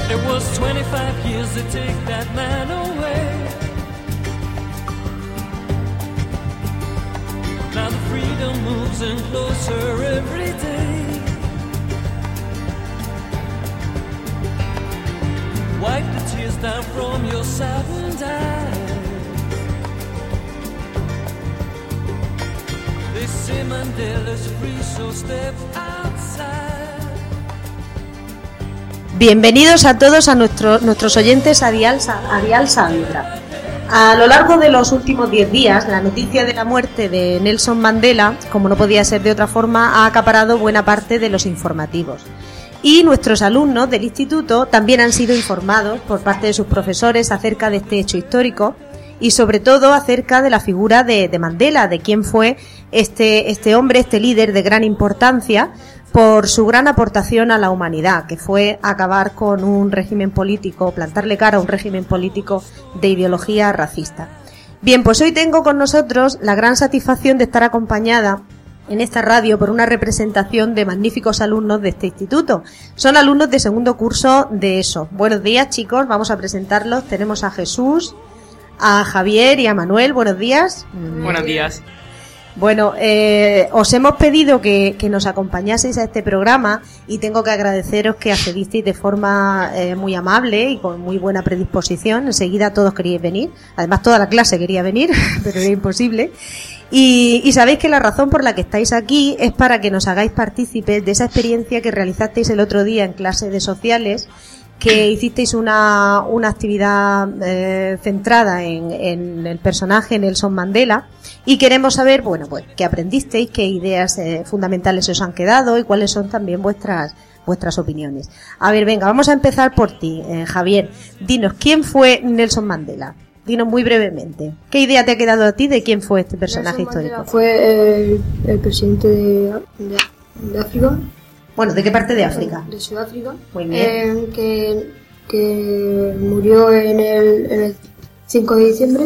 It was 25 years to take that man away. Now the freedom moves in closer every day. Wipe the tears down from your saddened eyes. They say Mandela's free, so step outside. Bienvenidos a todos a nuestros oyentes a Dial Saavedra. A lo largo de los últimos 10 días, la noticia de la muerte de Nelson Mandela, como no podía ser de otra forma, ha acaparado buena parte de los informativos. Y nuestros alumnos del instituto también han sido informados por parte de sus profesores acerca de este hecho histórico y sobre todo acerca de la figura de Mandela, de quién fue este hombre, este líder de gran importancia, por su gran aportación a la humanidad, que fue acabar con un régimen político, plantarle cara a un régimen político de ideología racista. Bien, pues hoy tengo con nosotros la gran satisfacción de estar acompañada en esta radio por una representación de magníficos alumnos de este instituto. Son alumnos de segundo curso de ESO. Buenos días, chicos, vamos a presentarlos. Tenemos a Jesús, a Javier y a Manuel. Buenos días. Buenos días. Bueno, os hemos pedido que nos acompañaseis a este programa y tengo que agradeceros que accedisteis de forma muy amable y con muy buena predisposición. Enseguida todos queríais venir, además toda la clase quería venir, pero era imposible. Y sabéis que la razón por la que estáis aquí es para que nos hagáis partícipes de esa experiencia que realizasteis el otro día en clase de sociales, que hicisteis una actividad centrada en el personaje Nelson Mandela, y queremos saber, bueno, pues qué aprendisteis, qué ideas fundamentales os han quedado y cuáles son también vuestras opiniones. A ver, venga, vamos a empezar por ti, Javier. Dinos, ¿quién fue Nelson Mandela? Dinos muy brevemente. ¿Qué idea te ha quedado a ti de quién fue este personaje histórico? Mandela fue el presidente de África. Bueno, ¿de qué parte de África? De Sudáfrica. Muy bien. Que murió en el 5 de diciembre.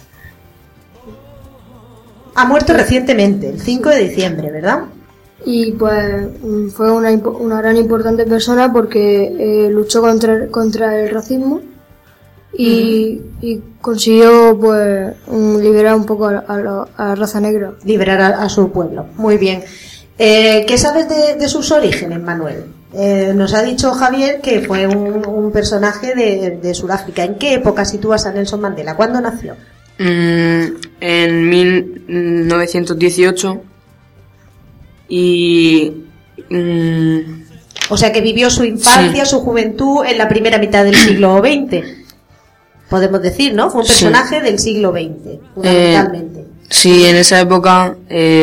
Ha muerto recientemente, el 5 de diciembre, ¿verdad? Y pues fue una gran importante persona porque luchó contra el racismo y consiguió pues liberar un poco a la raza negra. Liberar a su pueblo. Muy bien. ¿Qué sabes de sus orígenes, Manuel? Nos ha dicho Javier que fue un personaje de Sudáfrica. ¿En qué época sitúas a Nelson Mandela? ¿Cuándo nació? En 1918 y... O sea que vivió su infancia, sí, su juventud en la primera mitad del siglo XX. Podemos decir, ¿no? Fue un personaje del siglo XX, fundamentalmente. Sí, en esa época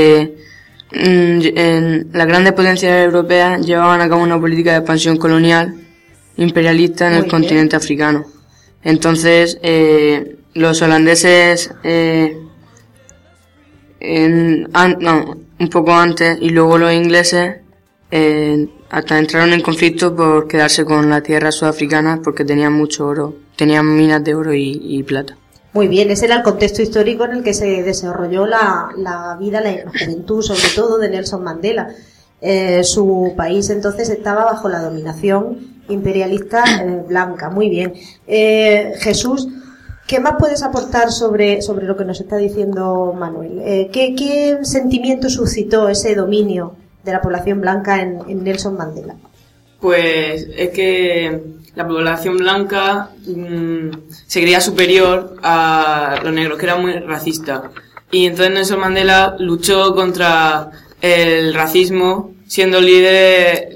en las grandes potencias europeas llevaban a cabo una política de expansión colonial imperialista en el continente africano. Entonces, los holandeses un poco antes, y luego los ingleses hasta entraron en conflicto por quedarse con la tierra sudafricana porque tenían mucho oro, tenían minas de oro y plata. Muy bien, ese era el contexto histórico en el que se desarrolló la vida, la juventud, sobre todo, de Nelson Mandela. Su país entonces estaba bajo la dominación imperialista blanca. Muy bien. Jesús, ¿qué más puedes aportar sobre lo que nos está diciendo Manuel? ¿Qué sentimiento suscitó ese dominio de la población blanca en Nelson Mandela? Pues es que la población blanca se creía superior a los negros, que era muy racista. Y entonces Nelson Mandela luchó contra el racismo, siendo líder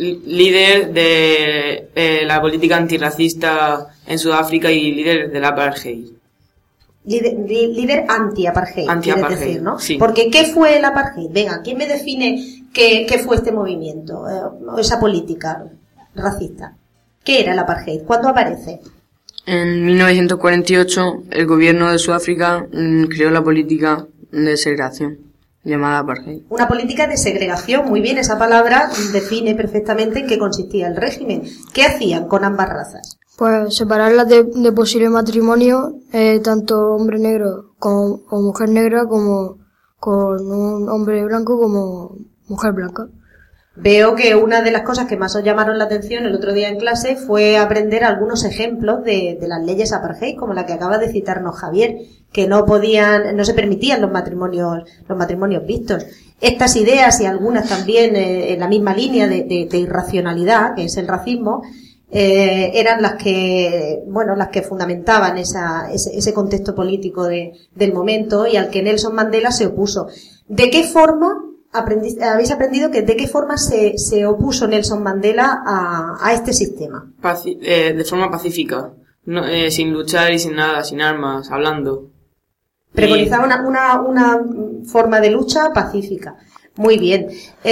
de la política antirracista en Sudáfrica y líder del apartheid. Líder anti-apartheid, quieres decir, ¿no? Sí. Porque ¿qué fue el apartheid? Venga, ¿quién me define qué fue este movimiento, esa política racista? ¿Qué era el apartheid? ¿Cuándo aparece? En 1948 el gobierno de Sudáfrica creó la política de segregación llamada apartheid. Una política de segregación, muy bien, esa palabra define perfectamente en qué consistía el régimen. ¿Qué hacían con ambas razas? Pues separarlas de posible matrimonio, tanto hombre negro o mujer negra como con un hombre blanco como mujer blanca. Veo que una de las cosas que más os llamaron la atención el otro día en clase fue aprender algunos ejemplos de las leyes apartheid, como la que acaba de citarnos Javier, que no se permitían los matrimonios mixtos. Estas ideas y algunas también en la misma línea de irracionalidad, que es el racismo, eran las que fundamentaban ese contexto político del momento y al que Nelson Mandela se opuso. ¿De qué forma habéis aprendido de qué forma se opuso Nelson Mandela a este sistema? De forma pacífica, no, sin luchar y sin nada, sin armas, hablando. Preconizaba una forma de lucha pacífica. Muy bien.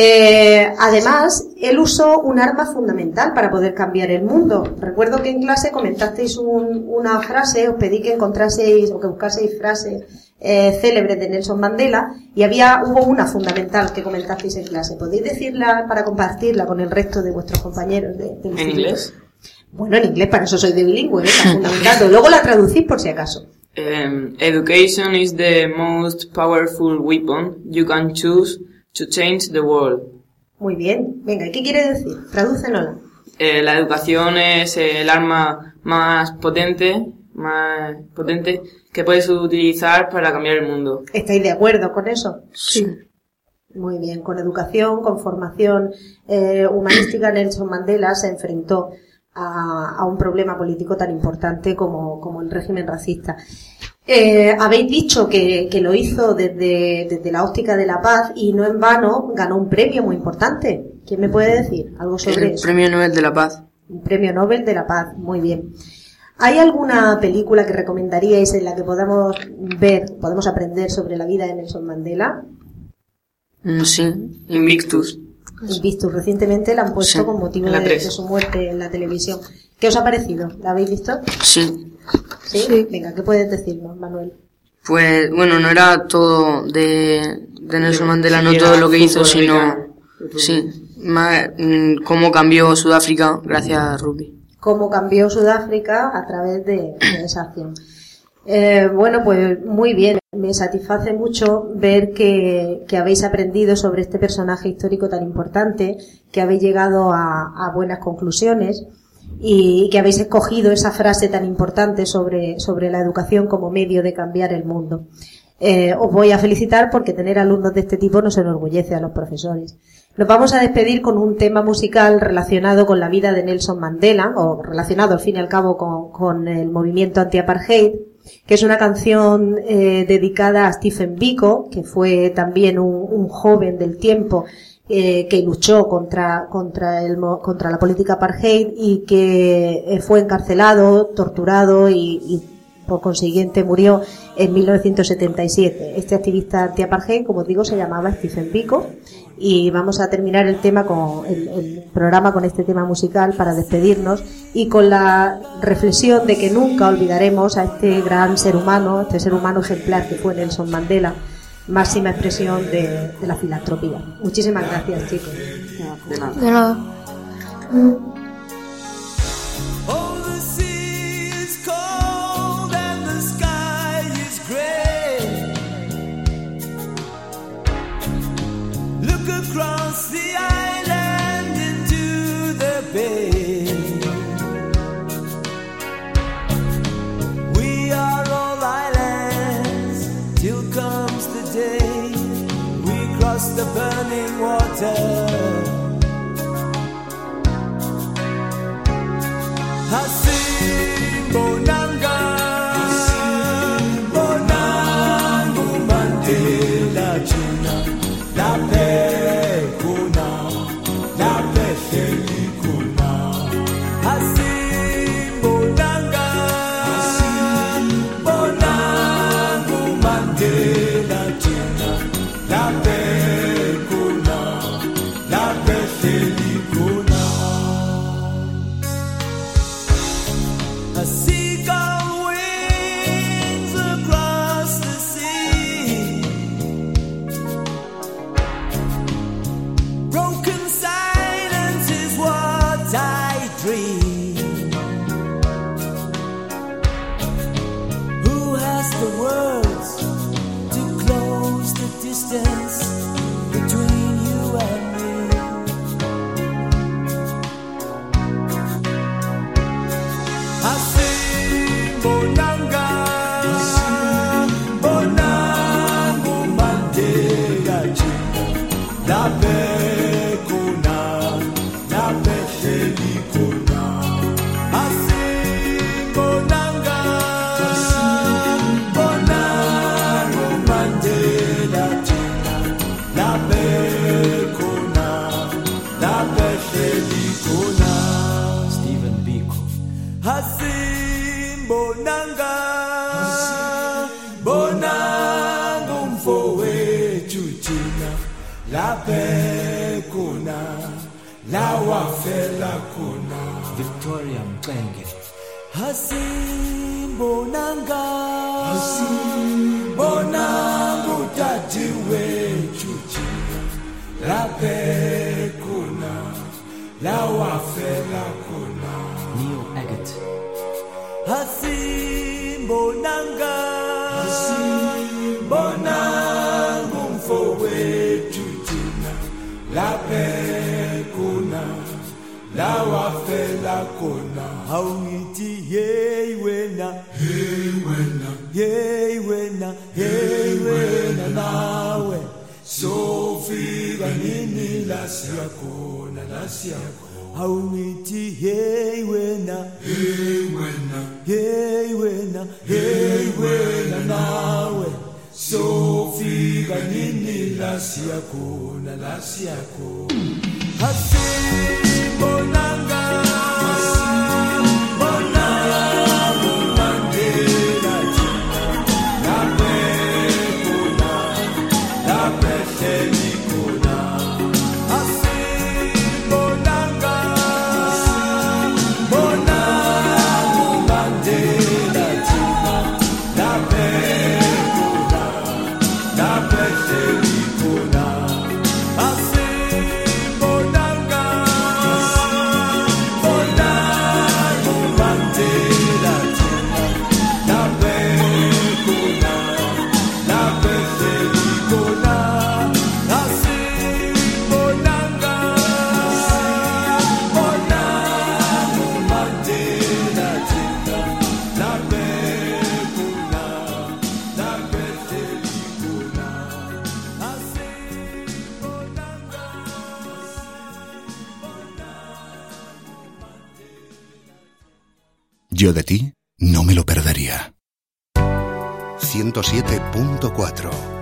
Además, él usó un arma fundamental para poder cambiar el mundo. Recuerdo que en clase comentasteis una frase, os pedí que encontraseis o que buscaseis frases célebres de Nelson Mandela y hubo una fundamental que comentasteis en clase. ¿Podéis decirla para compartirla con el resto de vuestros compañeros del instituto? ¿En inglés? Bueno, en inglés, para eso soy de bilingüe, está fundamentado. Luego la traducís por si acaso. Education is the most powerful weapon you can choose to change the world. Muy bien. Venga, ¿qué quiere decir? Tradúcenosla. La educación es el arma más potente que puedes utilizar para cambiar el mundo. ¿Estáis de acuerdo con eso? Sí. Muy bien. Con educación, con formación humanística, Nelson Mandela se enfrentó a un problema político tan importante como el régimen racista. Habéis dicho que lo hizo desde la óptica de la paz y no en vano ganó un premio muy importante. ¿Quién me puede decir algo sobre eso? El Premio Nobel de la Paz. Un Premio Nobel de la Paz, muy bien. ¿Hay alguna película que recomendaríais en la que podamos aprender sobre la vida de Nelson Mandela? Sí, Invictus. Invictus, recientemente la han puesto Sí, con motivo en la de 3. su muerte en la televisión. ¿Qué os ha parecido? ¿La habéis visto? Sí. ¿Sí? Venga, ¿qué puedes decirnos, Manuel? Pues, bueno, no era todo de Nelson Mandela, no todo lo que hizo, sino, sí, más, cómo cambió Sudáfrica gracias a rugby. Cómo cambió Sudáfrica a través de esa acción. Bueno, pues muy bien. Me satisface mucho ver que habéis aprendido sobre este personaje histórico tan importante, que habéis llegado a buenas conclusiones y que habéis escogido esa frase tan importante sobre la educación como medio de cambiar el mundo. Os voy a felicitar porque tener alumnos de este tipo nos enorgullece a los profesores. Nos vamos a despedir con un tema musical relacionado con la vida de Nelson Mandela, o relacionado al fin y al cabo con el movimiento anti-apartheid, que es una canción dedicada a Stephen Biko, que fue también un joven del tiempo que luchó contra la política apartheid y que fue encarcelado, torturado y por consiguiente murió en 1977. Este activista anti-apartheid, como digo, se llamaba Stephen Biko. Y vamos a terminar el programa con este tema musical para despedirnos y con la reflexión de que nunca olvidaremos a este gran ser humano, este ser humano ejemplar que fue Nelson Mandela, máxima expresión de la filantropía. Muchísimas gracias, chicos. De nada. De nada. Oh, the sea is cold and the sky is gray. Look across the island into the bay. We are all islands till comes the day we cross the burning water. Hasim Bonanga, Bonangu Mandela China, la paix kuna, la paix feli kuna. Hasim Bonanga, Bonangu Mandela China, la paix kuna, la paix feli kuna. A seagull wings across the sea. Broken silence is what I dream. Who has the words to close the distance between you and me? Bonanga, bonango Mandela la pekuna, la pechelikuna. Bonanga, bonango Mandela la pekuna, la pechelikuna. Stephen Biko. Bonanga, bonango mfowethu thina la pekuna la wafela kuna. Victoria Mxenge. Bonanga, bonango tati wethu thina la pekuna la wafela kuna. Neil Agate. Bonanga, bonango mfowethu thina la pekuna la wafela khona. Awungithi hey wena, hey wena, hey wena, hey wena nawe sofika nini la siyakhona, la siyakhona. Awungithi hey wena, hey wena, hey wena, hey wena nawe sofika nini la siyakhona, la siyakhona. Bonanga, bonango Mandela la pekuna, la pechelikuna. Bonanga, bonango Mandela la pekuna, la pechelikuna. Yo de ti no me lo perdería. 107.4